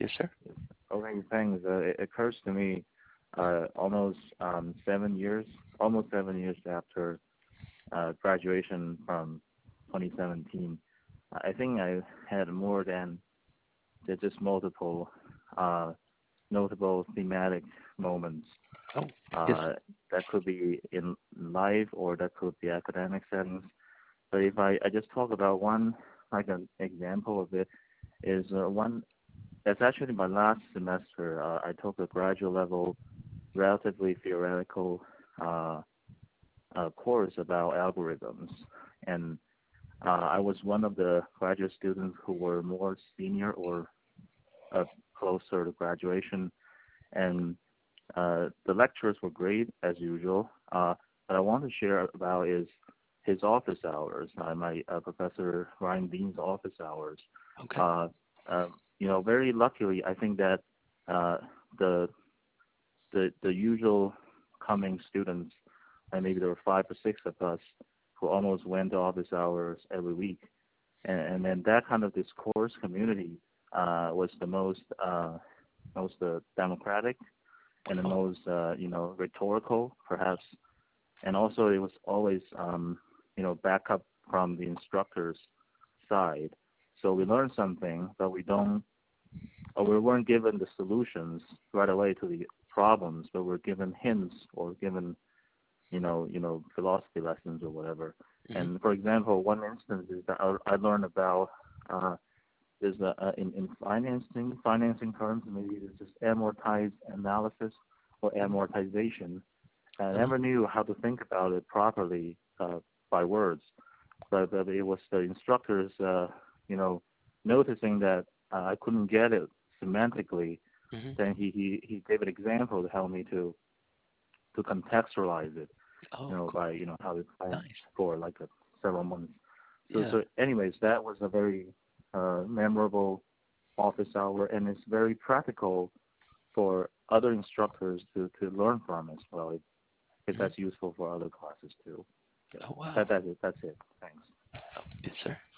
Yes, sir. Okay, thanks. It occurs to me almost 7 years, almost 7 years after graduation from 2017. I think I had more than just multiple uh, notable thematic moments. Oh, yes. Uh, that could be in life or that could be academic settings. But if I just talk about one, like an example of it, is one that's actually my last semester. I took a graduate level, relatively theoretical uh, course about algorithms, and I was one of the graduate students who were more senior or uh, closer to graduation, and the lectures were great as usual. What I want to share about is his office hours, my Professor Ryan Dean's office hours. Okay. Uh, very luckily, I think that uh, the the usual coming students, and maybe there were 5 or 6 of us who almost went to office hours every week, and then that kind of discourse community was the most democratic and the Oh, most rhetorical perhaps, and also it was always backup from the instructor's side. So we learned something, but we weren't given the solutions right away to the problems, but we're given hints or given philosophy lessons or whatever. hmm. And for example, one instance is that I learned about uh, is in financing terms, maybe there's just amortized analysis or amortization. I Uh-huh. never knew how to think about it properly by words, but it was the instructors, noticing that I couldn't get it semantically. Hmm. Then he gave an example to help me to contextualize it, Oh, cool. by how we planned Nice. for like several months. Yeah. So anyways, that was a very memorable office hour, and it's very practical for other instructors to learn from as well. If Hmm. that's useful for other classes too. Yeah, Oh, wow. that's it. Thanks. Oh, yes, sir.